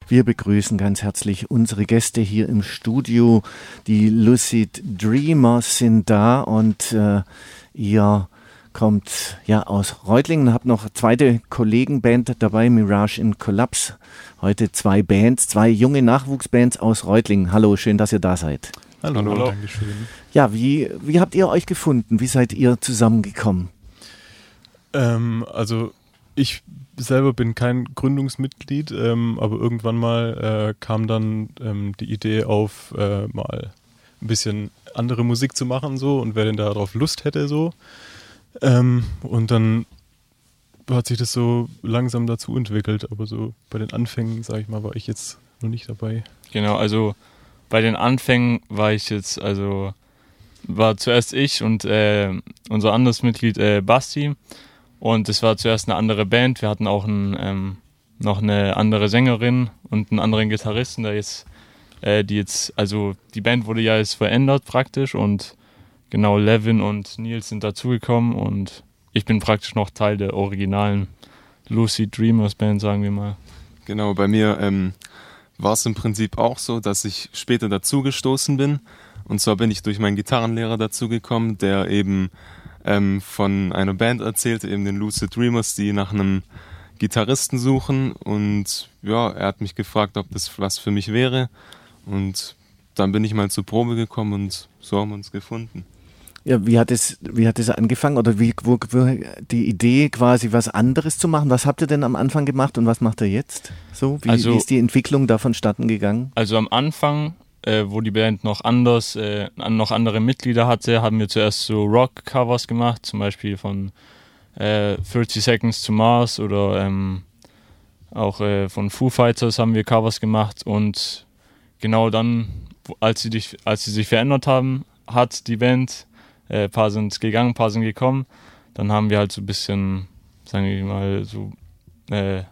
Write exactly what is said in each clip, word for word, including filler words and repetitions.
Wir begrüßen ganz herzlich unsere Gäste hier im Studio. Die Lucid Dreamers sind da und äh, ihr kommt ja aus Reutlingen, habt noch eine zweite Kollegenband dabei, Mirage in Collapse. Heute zwei Bands, zwei junge Nachwuchsbands aus Reutlingen. Hallo, schön, dass ihr da seid. Hallo, Hallo. Dankeschön. Ja, wie, wie habt ihr euch gefunden? Wie seid ihr zusammengekommen? Ähm, also ich selber bin kein Gründungsmitglied, ähm, aber irgendwann mal äh, kam dann ähm, die Idee auf, äh, mal ein bisschen andere Musik zu machen so und wer denn darauf Lust hätte so. Ähm, und dann hat sich das so langsam dazu entwickelt, aber so bei den Anfängen, sag ich mal, war ich jetzt noch nicht dabei. Genau, also bei den Anfängen war ich jetzt, also war zuerst ich und äh, unser anderes Mitglied äh, Basti und es war zuerst eine andere Band. Wir hatten auch ein, ähm, noch eine andere Sängerin und einen anderen Gitarristen, der jetzt, äh, die jetzt, also die Band wurde ja jetzt verändert praktisch und genau, Levin und Nils sind dazugekommen und ich bin praktisch noch Teil der originalen Lucid Dreamers Band, sagen wir mal. Genau, bei mir ähm, war es im Prinzip auch so, dass ich später dazugestoßen bin. Und zwar bin ich durch meinen Gitarrenlehrer dazugekommen, der eben ähm, von einer Band erzählte, eben den Lucid Dreamers, die nach einem Gitarristen suchen. Und ja, er hat mich gefragt, ob das was für mich wäre. Und dann bin ich mal zur Probe gekommen und so haben wir uns gefunden. Ja, wie hat es, wie hat es angefangen oder wie, wo, wo die Idee quasi was anderes zu machen? Was habt ihr denn am Anfang gemacht und was macht ihr jetzt? So, wie, also, wie ist die Entwicklung da vonstatten gegangen? Also am Anfang, äh, wo die Band noch anders, äh, noch andere Mitglieder hatte, haben wir zuerst so Rock-Covers gemacht, zum Beispiel von äh, thirty Seconds to Mars oder ähm, auch äh, von Foo Fighters haben wir Covers gemacht und genau dann, als sie, dich, als sie sich verändert haben, hat die Band Ein äh, paar sind gegangen, ein paar sind gekommen. Dann haben wir halt so ein bisschen, sagen wir mal, so äh,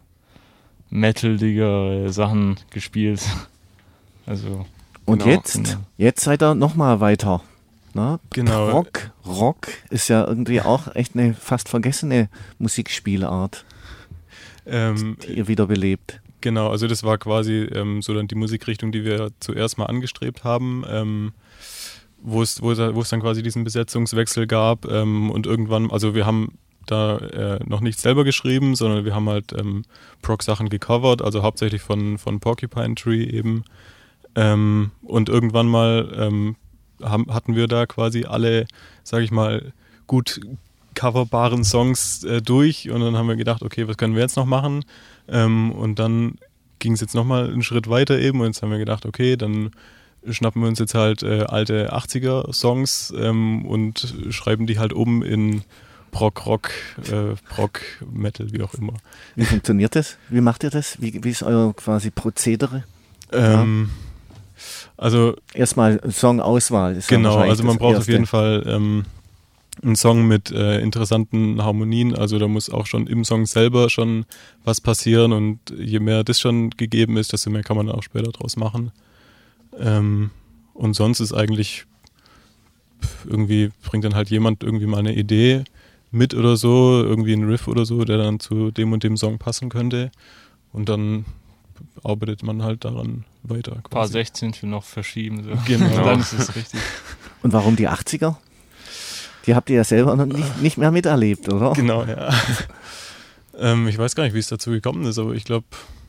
metaligere Sachen gespielt. Also, und genau, jetzt? Genau. Jetzt seid ihr nochmal weiter. Na? Genau. Rock, Rock ist ja irgendwie auch echt eine fast vergessene Musikspielart, Ähm, die ihr wieder belebt. Genau, also das war quasi ähm, so dann die Musikrichtung, die wir zuerst mal angestrebt haben. Ähm, wo es, wo, wo es dann quasi diesen Besetzungswechsel gab ähm, und irgendwann, also wir haben da äh, noch nichts selber geschrieben, sondern wir haben halt ähm, Prog-Sachen gecovert, also hauptsächlich von, von Porcupine Tree eben ähm, und irgendwann mal ähm, haben, hatten wir da quasi alle, sag ich mal, gut coverbaren Songs äh, durch und dann haben wir gedacht, okay, was können wir jetzt noch machen ähm, und dann ging es jetzt nochmal einen Schritt weiter eben und jetzt haben wir gedacht, okay, dann schnappen wir uns jetzt halt äh, alte achtziger-Songs ähm, und schreiben die halt um in Prog, Rock, äh, Prog, Metal, wie auch immer. Wie funktioniert das? Wie macht ihr das? Wie, wie ist euer quasi Prozedere? Ähm, ja. Also erstmal Songauswahl. Ist genau, also man braucht Erste. auf jeden Fall ähm, einen Song mit äh, interessanten Harmonien. Also da muss auch schon im Song selber schon was passieren und je mehr das schon gegeben ist, desto mehr kann man auch später draus machen. Ähm, und sonst ist eigentlich irgendwie, bringt dann halt jemand irgendwie mal eine Idee mit oder so, irgendwie ein Riff oder so, der dann zu dem und dem Song passen könnte und dann arbeitet man halt daran weiter. Quasi. Ein paar sechzehn für noch verschieben. So. Genau. Dann ist es richtig. Und warum die achtziger? Die habt ihr ja selber noch nicht, nicht mehr miterlebt, oder? Genau, ja. ähm, ich weiß gar nicht, wie es dazu gekommen ist, aber ich glaube,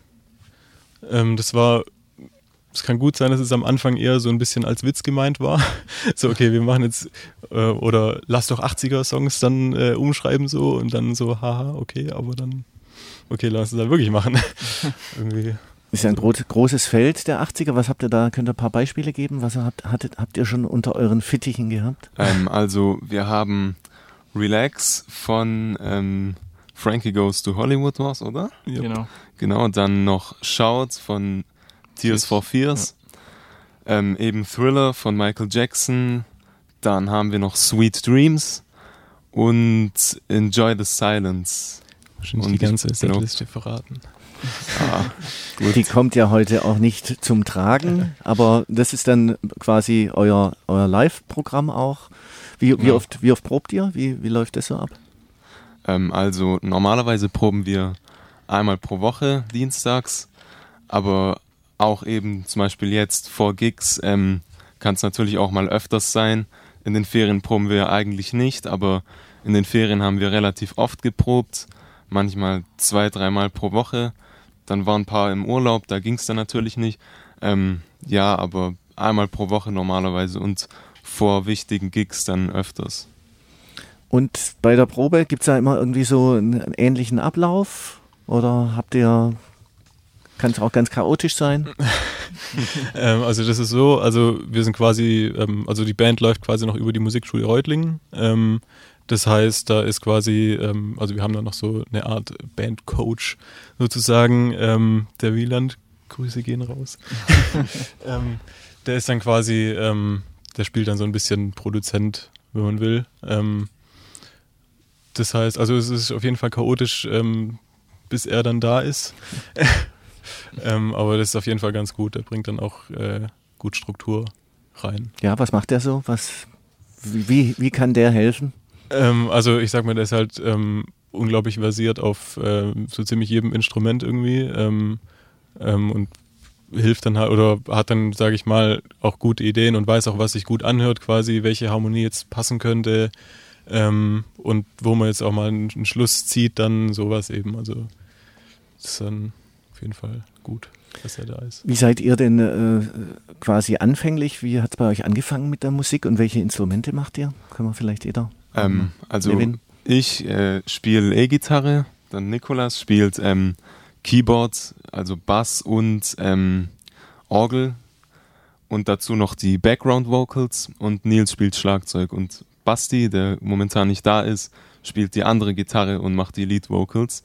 ähm, das war Es kann gut sein, dass es am Anfang eher so ein bisschen als Witz gemeint war. So, okay, wir machen jetzt, äh, oder lass doch achtziger-Songs dann äh, umschreiben so und dann so, haha, okay, aber dann, okay, lass es halt wirklich machen. Irgendwie. Ist ja ein gro- großes Feld der achtziger. Was habt ihr da? Könnt ihr ein paar Beispiele geben? Was habt, hattet, habt ihr schon unter euren Fittichen gehabt? Ähm, also, wir haben Relax von ähm, Frankie Goes to Hollywood war's, oder? Yep. Genau. Genau, dann noch Shout von Tears for Fears, ja. ähm, eben Thriller von Michael Jackson, dann haben wir noch Sweet Dreams und Enjoy the Silence. Wahrscheinlich und die ganze Setliste verraten. Ah, gut. Die kommt ja heute auch nicht zum Tragen, aber das ist dann quasi euer, euer Live-Programm auch. Wie, wie, ja. oft, wie oft probt ihr? Wie, wie läuft das so ab? Ähm, also normalerweise proben wir einmal pro Woche, dienstags. aber auch eben zum Beispiel jetzt vor Gigs ähm, kann es natürlich auch mal öfters sein. In den Ferien proben wir eigentlich nicht, aber in den Ferien haben wir relativ oft geprobt, manchmal zwei, dreimal pro Woche. Dann waren ein paar im Urlaub, da ging es dann natürlich nicht. Ähm, ja, aber einmal pro Woche normalerweise und vor wichtigen Gigs dann öfters. Und bei der Probe gibt es da immer irgendwie so einen, einen ähnlichen Ablauf? Oder habt ihr, kann es auch ganz chaotisch sein? ähm, also das ist so, also wir sind quasi, ähm, also die Band läuft quasi noch über die Musikschule Reutlingen. Ähm, das heißt, da ist quasi, ähm, also wir haben da noch so eine Art Bandcoach sozusagen, ähm, der Wieland, Grüße gehen raus. ähm, der ist dann quasi, ähm, der spielt dann so ein bisschen Produzent, wenn man will. Ähm, das heißt, also es ist auf jeden Fall chaotisch, ähm, bis er dann da ist. ähm, aber das ist auf jeden Fall ganz gut. Der bringt dann auch äh, gut Struktur rein. Ja, was macht der so? Was, wie, wie kann der helfen? Ähm, also ich sag mal, der ist halt ähm, unglaublich versiert auf äh, so ziemlich jedem Instrument irgendwie ähm, ähm, und hilft dann halt oder hat dann, sage ich mal, auch gute Ideen und weiß auch, was sich gut anhört quasi, welche Harmonie jetzt passen könnte ähm, und wo man jetzt auch mal einen, einen Schluss zieht, dann sowas eben. Also das ist dann auf jeden Fall gut, dass er da ist. Wie seid ihr denn äh, quasi anfänglich? Wie hat es bei euch angefangen mit der Musik und welche Instrumente macht ihr? Können wir vielleicht jeder? Ähm, also Levin? ich äh, spiele E-Gitarre, dann Nikolas spielt ähm, Keyboard, also Bass und ähm, Orgel und dazu noch die Background Vocals und Nils spielt Schlagzeug und Basti, der momentan nicht da ist, spielt die andere Gitarre und macht die Lead Vocals.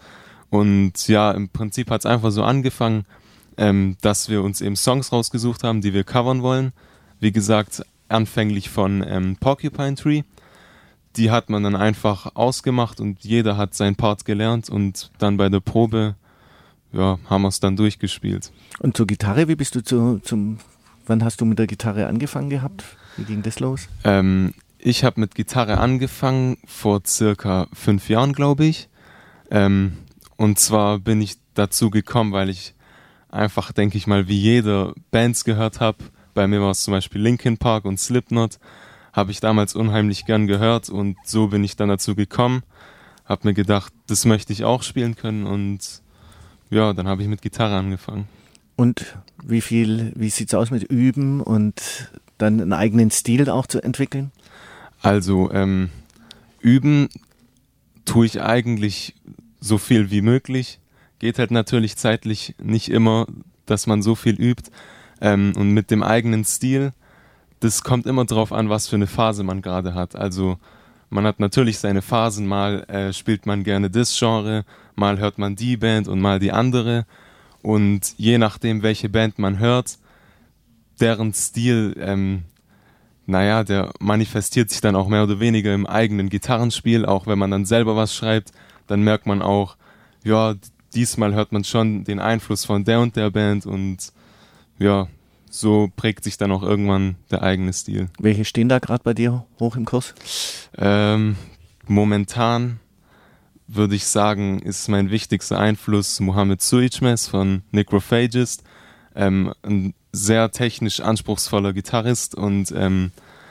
Und ja, im Prinzip hat es einfach so angefangen, ähm, dass wir uns eben Songs rausgesucht haben, die wir covern wollen. Wie gesagt, anfänglich von ähm, Porcupine Tree. Die hat man dann einfach ausgemacht und jeder hat seinen Part gelernt und dann bei der Probe ja, haben wir es dann durchgespielt. Und zur Gitarre, wie bist du zu, zum, wann hast du mit der Gitarre angefangen gehabt? Wie ging das los? Ähm, ich habe mit Gitarre angefangen vor circa fünf Jahren, glaube ich. Ähm, und zwar bin ich dazu gekommen, weil ich einfach, denke ich mal, wie jeder Bands gehört habe. Bei mir war es zum Beispiel Linkin Park und Slipknot. Habe ich damals unheimlich gern gehört und so bin ich dann dazu gekommen. Habe mir gedacht, das möchte ich auch spielen können und ja, dann habe ich mit Gitarre angefangen. Und wie viel, wie sieht's aus mit Üben und dann einen eigenen Stil auch zu entwickeln? Also ähm, üben tue ich eigentlich so viel wie möglich. Geht halt natürlich zeitlich nicht immer, dass man so viel übt. Ähm, und mit dem eigenen Stil, das kommt immer drauf an, was für eine Phase man gerade hat. Also man hat natürlich seine Phasen, mal äh, spielt man gerne das Genre, mal hört man die Band und mal die andere. Und je nachdem, welche Band man hört, deren Stil, ähm, naja, der manifestiert sich dann auch mehr oder weniger im eigenen Gitarrenspiel. Auch wenn man dann selber was schreibt, dann merkt man auch, ja, diesmal hört man schon den Einfluss von der und der Band und ja, so prägt sich dann auch irgendwann der eigene Stil. Welche stehen da gerade bei dir hoch im Kurs? Ähm, momentan würde ich sagen, ist mein wichtigster Einfluss Mohamed Suichmes von Necrophagist. Ähm, ein sehr technisch anspruchsvoller Gitarrist und ähm,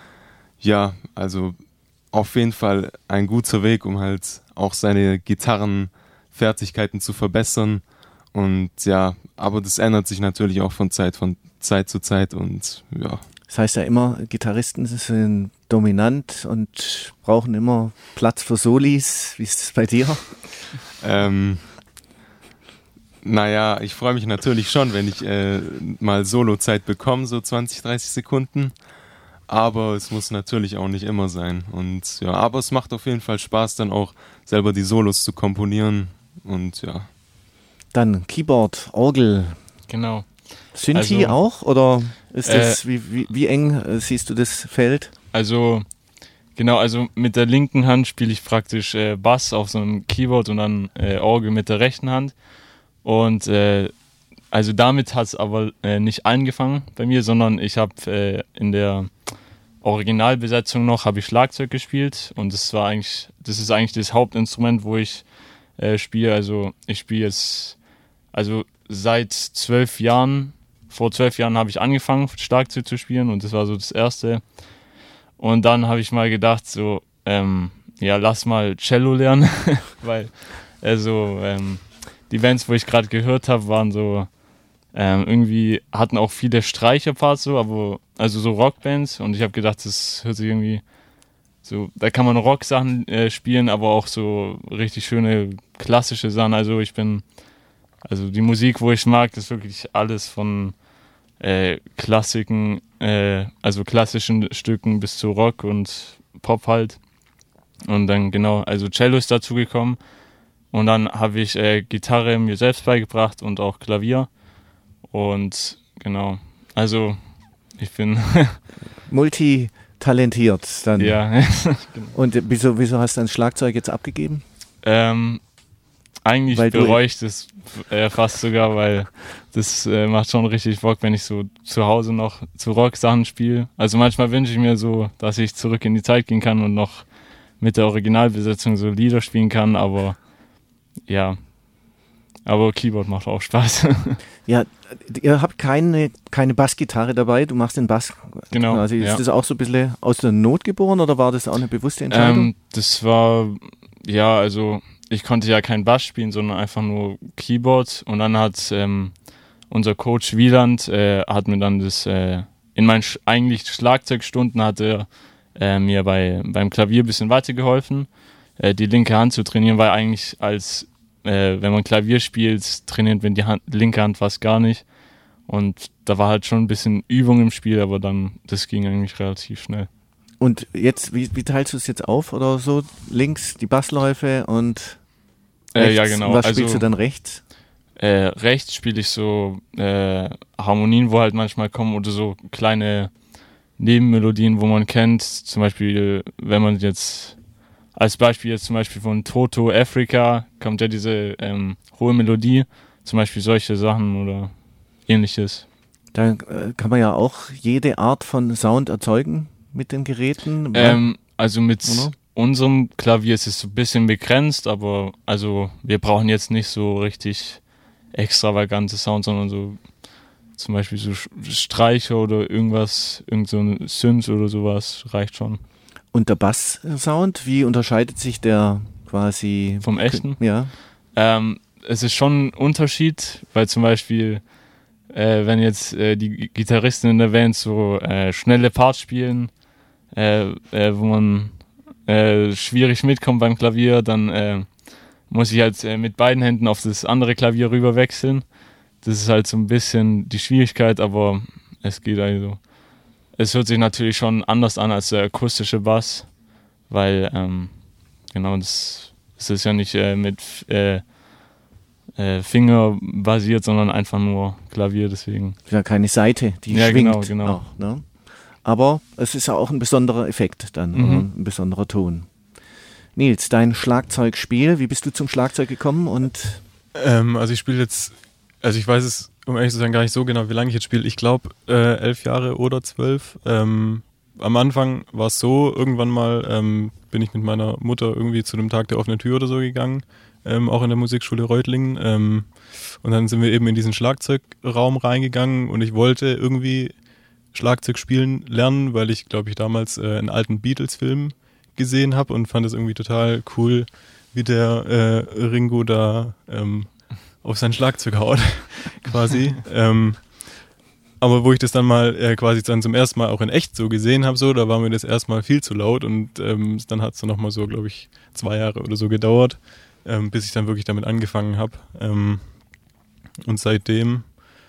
ja, also auf jeden Fall ein guter Weg, um halt auch seine Gitarrenfertigkeiten zu verbessern. Und ja, aber das ändert sich natürlich auch von Zeit, von Zeit zu Zeit und ja. Das heißt ja immer, Gitarristen sind dominant und brauchen immer Platz für Solis. Wie ist das bei dir? Ähm, naja, ich freue mich natürlich schon, wenn ich äh, mal Solo-Zeit bekomme, so zwanzig, dreißig Sekunden. Aber es muss natürlich auch nicht immer sein. Und ja, aber es macht auf jeden Fall Spaß, dann auch selber die Solos zu komponieren. Und ja. Dann Keyboard, Orgel. Genau. Synthi Also, auch? Oder ist das, äh, wie, wie, wie eng äh, siehst du das Feld? Also, genau, also mit der linken Hand spiele ich praktisch äh, Bass auf so einem Keyboard und dann äh, Orgel mit der rechten Hand. Und äh, also damit hat es aber äh, nicht angefangen bei mir, sondern ich habe äh, in der Originalbesetzung noch habe ich Schlagzeug gespielt und das war eigentlich, das ist eigentlich das Hauptinstrument, wo ich äh, spiele. Also ich spiele jetzt, also seit zwölf Jahren, vor zwölf Jahren habe ich angefangen, Schlagzeug zu spielen und das war so das Erste. Und dann habe ich mal gedacht, so, ähm, ja, lass mal Cello lernen, weil also ähm, die Bands, wo ich gerade gehört habe, waren so, ähm, irgendwie hatten auch viele Streicherparts so, aber also so Rockbands und ich habe gedacht, das hört sich irgendwie so, da kann man Rock-Sachen äh, spielen, aber auch so richtig schöne klassische Sachen. Also ich bin, also die Musik, wo ich mag, ist wirklich alles von äh, Klassiken, äh, also klassischen Stücken bis zu Rock und Pop halt. Und dann genau, also Cello ist dazu gekommen und dann habe ich äh, Gitarre mir selbst beigebracht und auch Klavier. Und genau, also ich bin multitalentiert dann. Ja. Genau. Und wieso, wieso hast du dein Schlagzeug jetzt abgegeben? Ähm, eigentlich weil bereue ich das äh, fast sogar, weil das äh, macht schon richtig Bock, wenn ich so zu Hause noch zu Rock-Sachen spiele. Also manchmal wünsche ich mir so, dass ich zurück in die Zeit gehen kann und noch mit der Originalbesetzung so Lieder spielen kann, aber ja, aber Keyboard macht auch Spaß. Ja, ihr habt keine, keine Bassgitarre dabei, du machst den Bass. Genau. Also ist ja. das auch so ein bisschen aus der Not geboren oder war das auch eine bewusste Entscheidung? Ähm, das war, ja, also ich konnte ja kein Bass spielen, sondern einfach nur Keyboard und dann hat ähm, unser Coach Wieland, äh, hat mir dann das, äh, in meinen Sch- eigentlich Schlagzeugstunden hat er äh, mir bei, beim Klavier ein bisschen weitergeholfen, äh, die linke Hand zu trainieren, weil eigentlich als Äh, wenn man Klavier spielt, trainiert man die Hand, linke Hand fast gar nicht. Und da war halt schon ein bisschen Übung im Spiel, aber dann, das ging eigentlich relativ schnell. Und jetzt, wie, wie teilst du es jetzt auf oder so? Links die Bassläufe und rechts, äh, ja, genau. und was spielst also, du dann rechts? Äh, rechts spiele ich so äh, Harmonien, wo halt manchmal kommen oder so kleine Nebenmelodien, wo man kennt. Zum Beispiel, wenn man jetzt als Beispiel jetzt zum Beispiel von Toto Africa kommt ja diese ähm, hohe Melodie, zum Beispiel solche Sachen oder ähnliches. Da äh, kann man ja auch jede Art von Sound erzeugen mit den Geräten. Ähm, also mit oder? unserem Klavier ist es so ein bisschen begrenzt, aber also wir brauchen jetzt nicht so richtig extravagante Sound, sondern so zum Beispiel so Streicher oder irgendwas, irgend so ein Synth oder sowas reicht schon. Und der Bass-Sound, wie unterscheidet sich der quasi vom echten? Ja. Ähm, es ist schon ein Unterschied, weil zum Beispiel, äh, wenn jetzt äh, die Gitarristen in der Band so äh, schnelle Parts spielen, äh, äh, wo man äh, schwierig mitkommt beim Klavier, dann äh, muss ich halt äh, mit beiden Händen auf das andere Klavier rüber wechseln. Das ist halt so ein bisschen die Schwierigkeit, aber es geht also. Es hört sich natürlich schon anders an als der akustische Bass, weil ähm, genau das, das ist ja nicht äh, mit äh, äh, Finger basiert, sondern einfach nur Klavier, deswegen. Ja, keine Saite, die ja, schwingt. Genau, genau. Auch, ne? Aber es ist ja auch ein besonderer Effekt dann, Mhm. oder ein besonderer Ton. Nils, dein Schlagzeugspiel, wie bist du zum Schlagzeug gekommen? Und Ähm, also ich spiele jetzt, also ich weiß es, um ehrlich zu sein, gar nicht so genau, wie lange ich jetzt spiele. Ich glaube, äh, elf Jahre oder zwölf. Ähm, am Anfang war es so, irgendwann mal ähm, bin ich mit meiner Mutter irgendwie zu einem Tag der offenen Tür oder so gegangen, ähm, auch in der Musikschule Reutlingen. Ähm, und dann sind wir eben in diesen Schlagzeugraum reingegangen und ich wollte irgendwie Schlagzeug spielen lernen, weil ich, glaube ich, damals äh, einen alten Beatles-Film gesehen habe und fand es irgendwie total cool, wie der äh, Ringo da ähm, auf sein Schlagzeug haut, quasi. ähm, aber wo ich das dann mal äh, quasi dann zum ersten Mal auch in echt so gesehen habe, so, da war mir das erstmal viel zu laut und ähm, dann hat es dann nochmal so, glaube ich, zwei Jahre oder so gedauert, ähm, bis ich dann wirklich damit angefangen habe. Ähm, und seitdem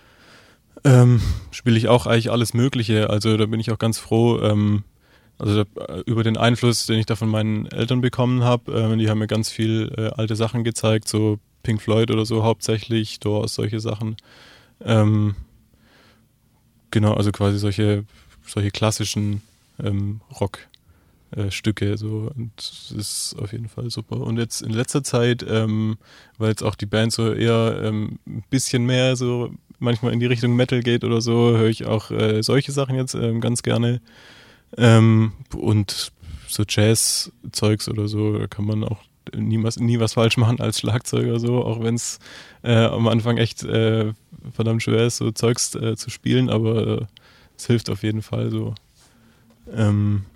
ähm, spiele ich auch eigentlich alles Mögliche. Also da bin ich auch ganz froh, ähm, also da, über den Einfluss, den ich da von meinen Eltern bekommen habe. Äh, die haben mir ganz viel äh, alte Sachen gezeigt, so Pink Floyd oder so hauptsächlich, Doors, solche Sachen. Ähm, genau, also quasi solche, solche klassischen ähm, Rockstücke. Äh, so. Und das ist auf jeden Fall super. Und jetzt in letzter Zeit, ähm, weil jetzt auch die Band so eher ähm, ein bisschen mehr so manchmal in die Richtung Metal geht oder so, höre ich auch äh, solche Sachen jetzt ähm, ganz gerne. Ähm, und so Jazz-Zeugs oder so, da kann man auch nie was, nie was falsch machen als Schlagzeuger, so, auch wenn es äh, am Anfang echt äh, verdammt schwer ist, so Zeugs äh, zu spielen, aber äh, es hilft auf jeden Fall so. Ähm,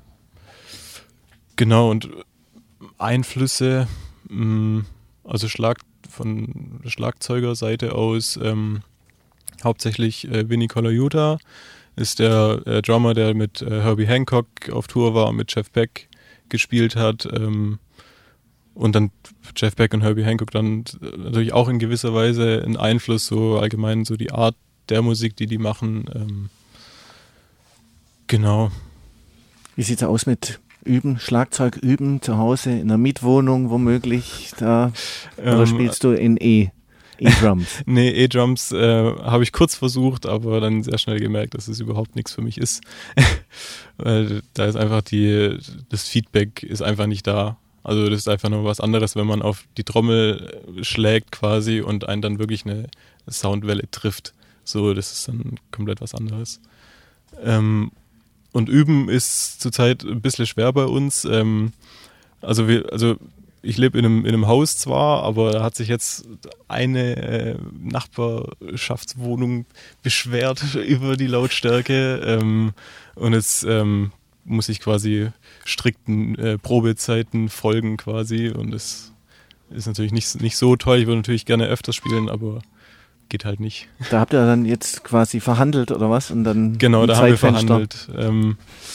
genau, und Einflüsse, mh, also Schlag, von Schlagzeugerseite aus ähm, hauptsächlich äh, Vinnie Colaiuta ist der äh, Drummer, der mit äh, Herbie Hancock auf Tour war, mit Jeff Beck gespielt hat, ähm, und dann Jeff Beck und Herbie Hancock dann natürlich auch in gewisser Weise einen Einfluss, so allgemein so die Art der Musik, die die machen. Ähm, genau. Wie sieht es aus mit Üben, Schlagzeug üben, zu Hause, in einer Mietwohnung womöglich? Da, ähm, oder spielst du in E? E-Drums? Nee, E-Drums äh, habe ich kurz versucht, aber dann sehr schnell gemerkt, dass es überhaupt nichts für mich ist. Weil da ist einfach die, das Feedback ist einfach nicht da. Also das ist einfach nur was anderes, wenn man auf die Trommel schlägt quasi und einen dann wirklich eine Soundwelle trifft. So, das ist dann komplett was anderes. Ähm, und üben ist zurzeit ein bisschen schwer bei uns. Ähm, also wir, also ich lebe in einem, in einem Haus zwar, aber da hat sich jetzt eine äh, Nachbarschaftswohnung beschwert über die Lautstärke, ähm, und jetzt ähm, muss ich quasi strikten äh, Probezeiten folgen quasi, und das ist natürlich nicht, nicht so toll. Ich würde natürlich gerne öfters spielen, aber geht halt nicht. Da habt ihr dann jetzt quasi verhandelt oder was? Und dann genau, da haben wir verhandelt. Ähm,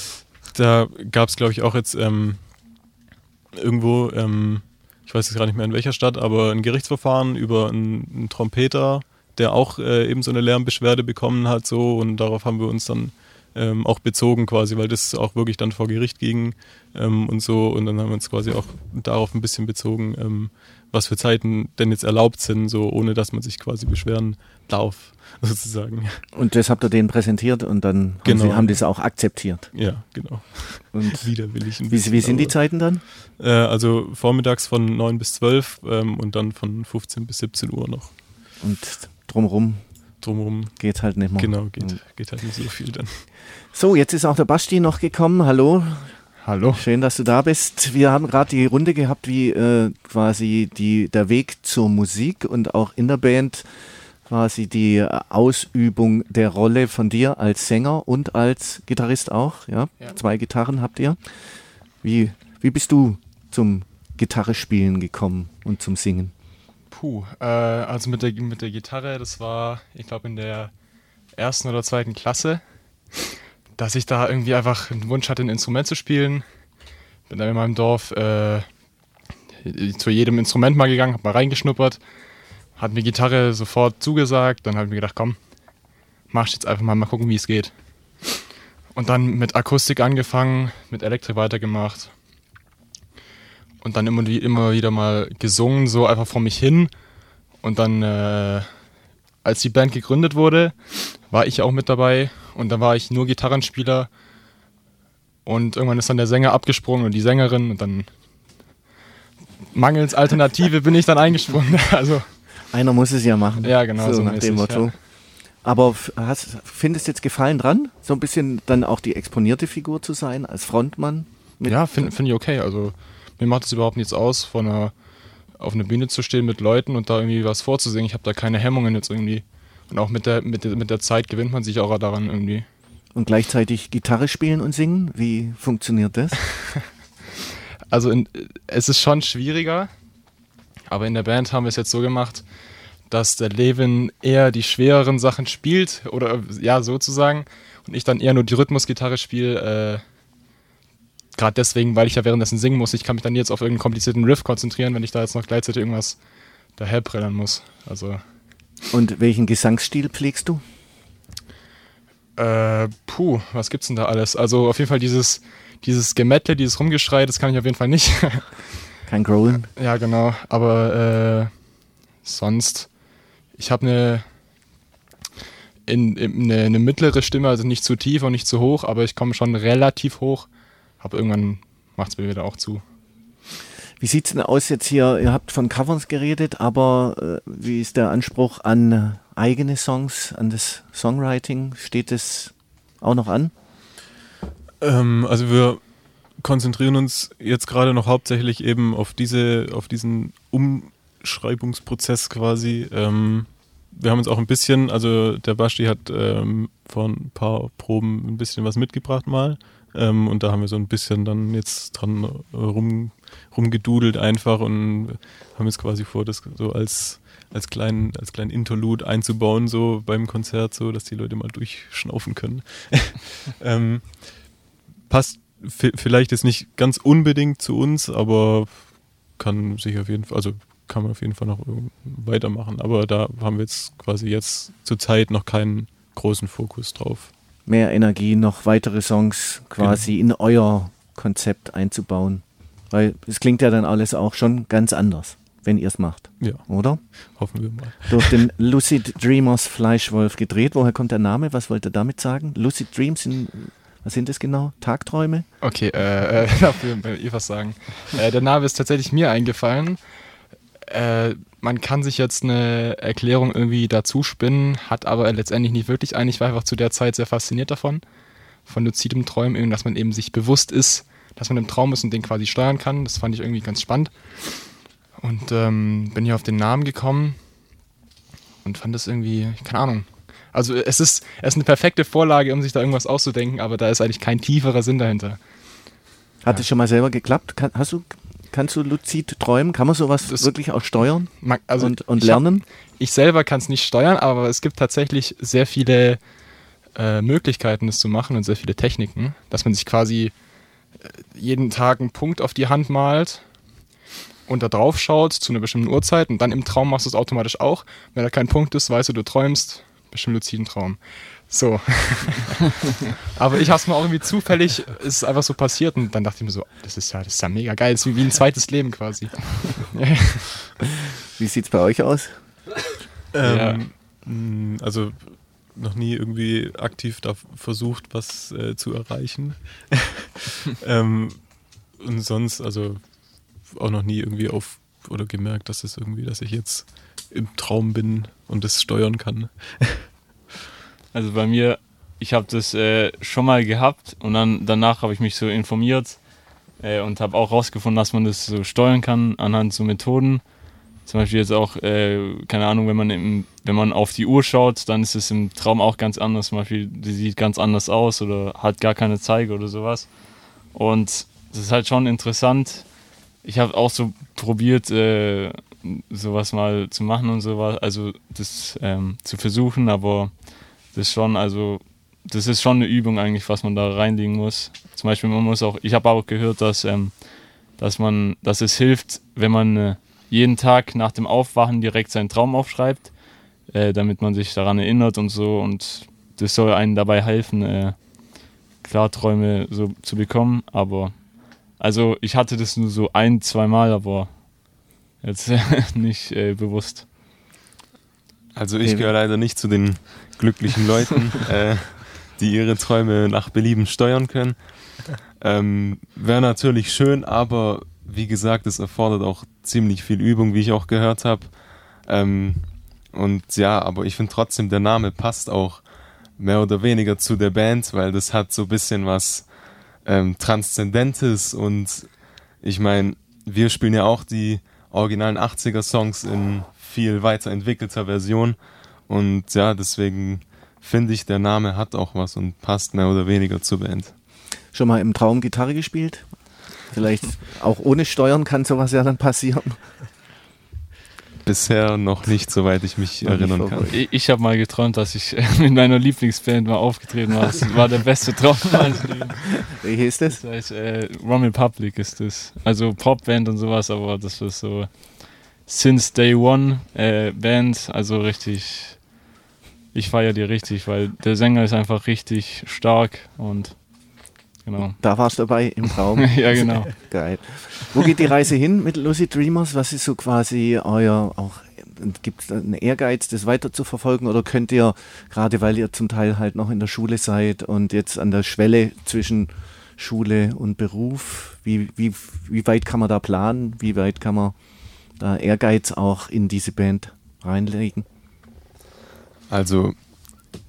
da gab es, glaube ich, auch jetzt ähm, irgendwo, ähm, ich weiß jetzt gar nicht mehr in welcher Stadt, aber ein Gerichtsverfahren über einen, einen Trompeter, der auch äh, eben so eine Lärmbeschwerde bekommen hat, so, und darauf haben wir uns dann ähm, auch bezogen quasi, weil das auch wirklich dann vor Gericht ging ähm, und so, und dann haben wir uns quasi auch darauf ein bisschen bezogen, ähm, was für Zeiten denn jetzt erlaubt sind, so ohne dass man sich quasi beschweren darf, sozusagen. Und das habt ihr denen präsentiert und dann genau. haben, sie, haben die es auch akzeptiert. Ja, genau. Und widerwillig. Ein wie, wie sind die Zeiten dann? Äh, also vormittags von neun bis zwölf ähm, und dann von fünfzehn bis siebzehn Uhr noch. Und drumherum drumherum geht halt nicht mehr. Genau, geht, geht halt nicht so viel dann. So, jetzt ist auch der Basti noch gekommen. Hallo. Hallo. Schön, dass du da bist. Wir haben gerade die Runde gehabt, wie äh, quasi die, der Weg zur Musik und auch in der Band quasi die Ausübung der Rolle von dir als Sänger und als Gitarrist auch. Ja? Ja. Zwei Gitarren habt ihr. Wie, wie bist du zum Gitarrespielen gekommen und zum Singen? Puh, äh, also mit der, mit der Gitarre, das war, ich glaube, in der ersten oder zweiten Klasse, dass ich da irgendwie einfach einen Wunsch hatte, ein Instrument zu spielen. Bin dann in meinem Dorf äh, zu jedem Instrument mal gegangen, hab mal reingeschnuppert, hat mir Gitarre sofort zugesagt, dann habe ich mir gedacht, komm, mach ich jetzt einfach mal, mal gucken, wie es geht. Und dann mit Akustik angefangen, mit Elektrik weitergemacht und dann immer, immer wieder mal gesungen, so einfach vor mich hin. Und dann, äh, als die Band gegründet wurde, war ich auch mit dabei und da war ich nur Gitarrenspieler und irgendwann ist dann der Sänger abgesprungen und die Sängerin und dann mangels Alternative bin ich dann eingesprungen. Also einer muss es ja machen. Ja, genau. So, so nach mäßig, dem Motto. Ja. Aber hast, findest du jetzt Gefallen dran, so ein bisschen dann auch die exponierte Figur zu sein, als Frontmann? Mit ja, finde find ich okay. Also mir macht es überhaupt nichts aus, von einer, auf einer Bühne zu stehen mit Leuten und da irgendwie was vorzusingen. Ich habe da keine Hemmungen jetzt irgendwie. Und auch mit der, mit, der, mit der Zeit gewinnt man sich auch daran irgendwie. Und gleichzeitig Gitarre spielen und singen? Wie funktioniert das? Also in, es ist schon schwieriger, aber in der Band haben wir es jetzt so gemacht, dass der Levin eher die schwereren Sachen spielt, oder ja, sozusagen, und ich dann eher nur die Rhythmusgitarre spiele, äh, gerade deswegen, weil ich ja währenddessen singen muss. Ich kann mich dann jetzt auf irgendeinen komplizierten Riff konzentrieren, wenn ich da jetzt noch gleichzeitig irgendwas daherprellern muss. Also. Und welchen Gesangsstil pflegst du? Äh, puh, was gibt's denn da alles? Also auf jeden Fall dieses, dieses Gemettle, dieses Rumgeschrei, das kann ich auf jeden Fall nicht. Kein Growlen? Ja, genau. Aber äh, sonst, ich habe eine, in, in, eine, eine mittlere Stimme, also nicht zu tief und nicht zu hoch, aber ich komme schon relativ hoch. Aber irgendwann macht es mir wieder auch zu. Wie sieht es denn aus jetzt hier? Ihr habt von Covers geredet, aber äh, wie ist der Anspruch an äh, eigene Songs, an das Songwriting? Steht das auch noch an? Ähm, also wir konzentrieren uns jetzt gerade noch hauptsächlich eben auf diese, auf diesen Umschreibungsprozess quasi. Ähm, wir haben uns auch ein bisschen, also der Basti hat ähm, vor ein paar Proben ein bisschen was mitgebracht mal. Ähm, und da haben wir so ein bisschen dann jetzt dran rum, rumgedudelt einfach und haben jetzt quasi vor, das so als, als kleinen, als kleinen Interlude einzubauen, so beim Konzert, so dass die Leute mal durchschnaufen können. ähm, passt v- vielleicht jetzt nicht ganz unbedingt zu uns, aber kann sich auf jeden Fall, also kann man auf jeden Fall noch weitermachen. Aber da haben wir jetzt quasi jetzt zur Zeit noch keinen großen Fokus drauf. Mehr Energie, noch weitere Songs quasi genau. in euer Konzept einzubauen. Weil es klingt ja dann alles auch schon ganz anders, wenn ihr es macht. Ja. Oder? Hoffen wir mal. Durch den Lucid Dreamers Fleischwolf gedreht. Woher kommt der Name? Was wollt ihr damit sagen? Lucid Dreams sind, was sind das genau? Tagträume? Okay, äh, äh dafür will ich was sagen. Äh, der Name ist tatsächlich mir eingefallen. Äh, man kann sich jetzt eine Erklärung irgendwie dazu spinnen, hat aber letztendlich nicht wirklich eine. Ich war einfach zu der Zeit sehr fasziniert davon, von luzidem Träumen, dass man eben sich bewusst ist, dass man im Traum ist und den quasi steuern kann. Das fand ich irgendwie ganz spannend. Und ähm, bin hier auf den Namen gekommen und fand das irgendwie, keine Ahnung. Also es ist, es ist eine perfekte Vorlage, um sich da irgendwas auszudenken, aber da ist eigentlich kein tieferer Sinn dahinter. Hat es Ja. schon mal selber geklappt? Kann, hast du... Kannst du luzid träumen? Kann man sowas Das wirklich auch steuern man, also und, und ich lernen? Hab, ich selber kann es nicht steuern, aber es gibt tatsächlich sehr viele äh, Möglichkeiten, das zu machen und sehr viele Techniken, dass man sich quasi äh, jeden Tag einen Punkt auf die Hand malt und da drauf schaut zu einer bestimmten Uhrzeit und dann im Traum machst du es automatisch auch. Wenn da kein Punkt ist, weißt du, du träumst, bist im luziden Traum. So. Aber ich habe es mir auch irgendwie zufällig, ist es einfach so passiert und dann dachte ich mir so, das ist ja, das ist ja mega geil, das ist wie, wie ein zweites Leben quasi. Wie sieht es bei euch aus? Ähm, mh, also noch nie irgendwie aktiv da versucht, was äh, zu erreichen. ähm, und sonst, also auch noch nie irgendwie auf oder gemerkt, dass es irgendwie, dass ich jetzt im Traum bin und das steuern kann. Also bei mir, ich habe das äh, schon mal gehabt und dann danach habe ich mich so informiert äh, und habe auch rausgefunden, dass man das so steuern kann anhand so Methoden. Zum Beispiel jetzt auch, äh, keine Ahnung, wenn man im, wenn man auf die Uhr schaut, dann ist es im Traum auch ganz anders. Zum Beispiel, die sieht ganz anders aus oder hat gar keine Zeige oder sowas. Und das ist halt schon interessant. Ich habe auch so probiert, äh, sowas mal zu machen und sowas, also das ähm, zu versuchen, aber das ist schon, also das ist schon eine Übung eigentlich, was man da reinlegen muss. Zum Beispiel, man muss auch, ich habe auch gehört, dass, ähm, dass man, dass es hilft, wenn man äh, jeden Tag nach dem Aufwachen direkt seinen Traum aufschreibt, äh, damit man sich daran erinnert und so, und das soll einen dabei helfen, äh, Klarträume so zu bekommen, aber also ich hatte das nur so ein, zwei Mal, aber jetzt nicht äh, bewusst. Also ich gehöre leider nicht zu den glücklichen Leuten, äh, die ihre Träume nach Belieben steuern können. Ähm, wäre natürlich schön, aber wie gesagt, es erfordert auch ziemlich viel Übung, wie ich auch gehört habe. Ähm, und ja, aber ich finde trotzdem, der Name passt auch mehr oder weniger zu der Band, weil das hat so ein bisschen was ähm, Transzendentes, und ich meine, wir spielen ja auch die originalen achtziger-Songs in viel weiterentwickelter Version, und ja, deswegen finde ich, der Name hat auch was und passt mehr oder weniger zur Band. Schon mal im Traum Gitarre gespielt? Vielleicht auch ohne Steuern kann sowas ja dann passieren. Bisher noch nicht, soweit ich mich erinnern kann. Ich, ich habe mal geträumt, dass ich mit meiner Lieblingsband mal aufgetreten war. Das war der beste Traum meines Lebens. Wie hieß das? Das heißt, äh, Rum Republic ist das. Also Popband und sowas, aber das war so Since Day One äh, Band. Also richtig, ich feiere die richtig, weil der Sänger ist einfach richtig stark und genau. Da warst du dabei im Traum. Ja, genau. Geil. Wo geht die Reise hin mit Lucid Dreamers? Was ist so quasi euer, auch gibt es einen Ehrgeiz, das weiter zu verfolgen, oder könnt ihr, gerade weil ihr zum Teil halt noch in der Schule seid und jetzt an der Schwelle zwischen Schule und Beruf, wie, wie, wie weit kann man da planen? Wie weit kann man da Ehrgeiz auch in diese Band reinlegen? Also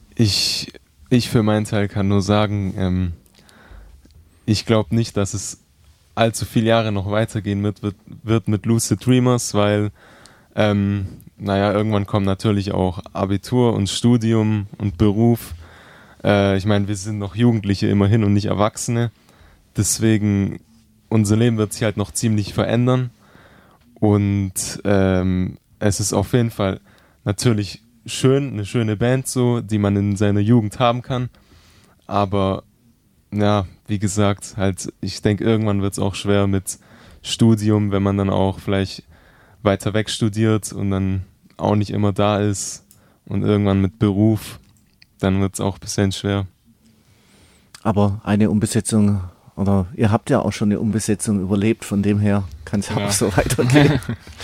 ich, ich für meinen Teil kann nur sagen, ähm, ich glaube nicht, dass es allzu viele Jahre noch weitergehen wird, wird, wird mit Lucid Dreamers, weil ähm, naja, irgendwann kommen natürlich auch Abitur und Studium und Beruf. Äh, ich meine, wir sind noch Jugendliche immerhin und nicht Erwachsene. Deswegen, unser Leben wird sich halt noch ziemlich verändern. Und ähm, es ist auf jeden Fall natürlich schön, eine schöne Band so, die man in seiner Jugend haben kann. Aber ja, wie gesagt, halt, ich denke, irgendwann wird es auch schwer mit Studium, wenn man dann auch vielleicht weiter weg studiert und dann auch nicht immer da ist. Und irgendwann mit Beruf, dann wird es auch ein bisschen schwer. Aber eine Umbesetzung, oder ihr habt ja auch schon eine Umbesetzung überlebt, von dem her kann es ja Ja. auch so weitergehen.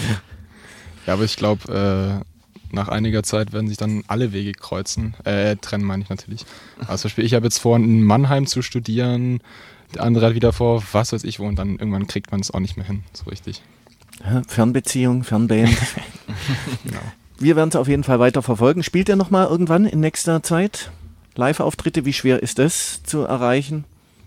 Ja, aber ich glaube, äh, nach einiger Zeit werden sich dann alle Wege kreuzen. Äh, trennen meine ich natürlich. Also zum Beispiel, ich habe jetzt vor, in Mannheim zu studieren, der andere hat wieder vor, was weiß ich wo, und dann irgendwann kriegt man es auch nicht mehr hin, so richtig. Ja, Fernbeziehung, Fernband. Genau. Wir werden es auf jeden Fall weiter verfolgen. Spielt ihr nochmal irgendwann in nächster Zeit Live-Auftritte? Wie schwer ist das zu erreichen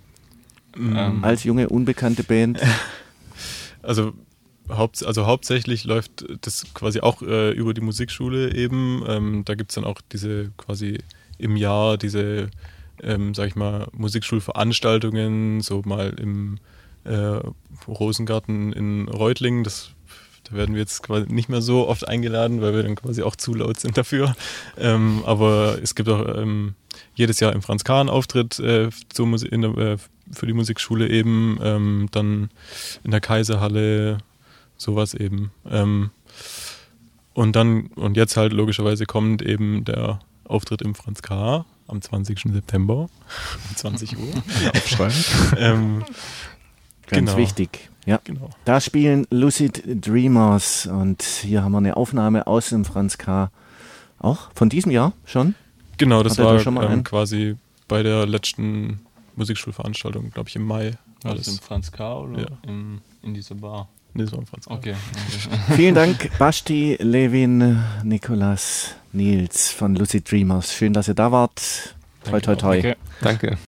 Ähm, als junge, unbekannte Band? Also, haupt, also hauptsächlich läuft das quasi auch äh, über die Musikschule eben. Ähm, da gibt es dann auch diese quasi im Jahr diese, ähm, sag ich mal, Musikschulveranstaltungen, so mal im äh, Rosengarten in Reutlingen. Das, da werden wir jetzt quasi nicht mehr so oft eingeladen, weil wir dann quasi auch zu laut sind dafür. Ähm, aber es gibt auch ähm, jedes Jahr im Franz Kahn Auftritt äh, zur Musik, in der, äh, für die Musikschule eben, ähm, dann in der Kaiserhalle, sowas eben. Ähm, und dann, und jetzt halt logischerweise kommt eben der Auftritt im Franz K. am zwanzigsten September um zwanzig Uhr. Aufschreiben. ähm, Ganz genau. wichtig. Ja. Genau. Da spielen Lucid Dreamers und hier haben wir eine Aufnahme aus dem Franz K. Auch von diesem Jahr schon? Genau, das Hat er da war schon mal ähm, einen? quasi bei der letzten Musikschulveranstaltung, glaube ich, im Mai. War Alles. das im Franz K. oder Ja. im, in dieser Bar? Nee, das war im Franz K. Okay. Vielen Dank, Basti, Levin, Nikolas, Nils von Lucid Dreamers. Schön, dass ihr da wart. Toi, toi, toi. Okay. Danke.